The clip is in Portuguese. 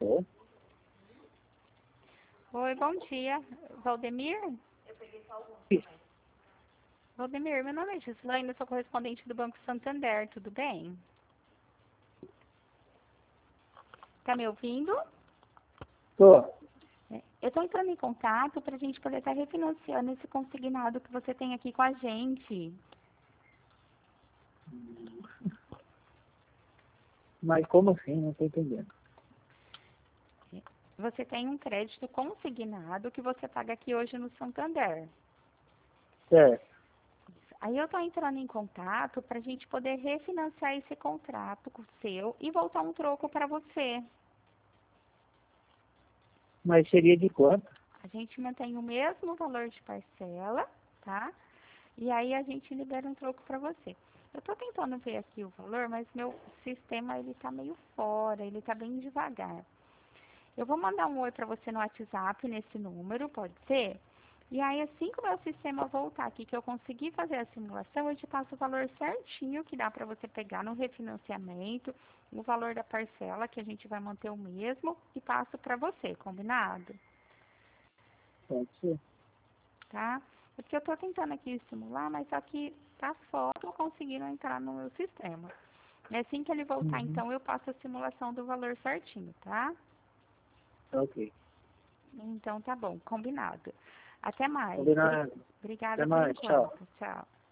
Oi? Oi, bom dia. Valdemir? Isso. Valdemir, meu nome é Gislaine, sou correspondente do Banco Santander, tudo bem? Tá me ouvindo? Tô. Eu estou entrando em contato para a gente poder estar refinanciando esse consignado que você tem aqui com a gente. Mas como assim? Não tô entendendo. Você tem um crédito consignado que você paga aqui hoje no Santander. Certo. Aí eu estou entrando em contato para a gente poder refinanciar esse contrato com o seu e voltar um troco para você. Mas seria de quanto? A gente mantém o mesmo valor de parcela, tá? E aí a gente libera um troco para você. Eu estou tentando ver aqui o valor, mas meu sistema ele tá meio fora, ele tá bem devagar. Eu vou mandar um oi para você no WhatsApp nesse número, pode ser? E aí assim que o meu sistema voltar aqui, que eu conseguir fazer a simulação, eu te passo o valor certinho que dá para você pegar no refinanciamento, o valor da parcela que a gente vai manter o mesmo e passo para você, combinado? Pode ser. Tá? É porque eu estou tentando aqui simular, mas só que tá fora, não conseguindo entrar no meu sistema. E assim que ele voltar, Uhum. então, eu passo a simulação do valor certinho, tá? Ok. Então, tá bom, combinado. Até mais. Combinado. Até Obrigada por mais. Tchau. enquanto. Tchau.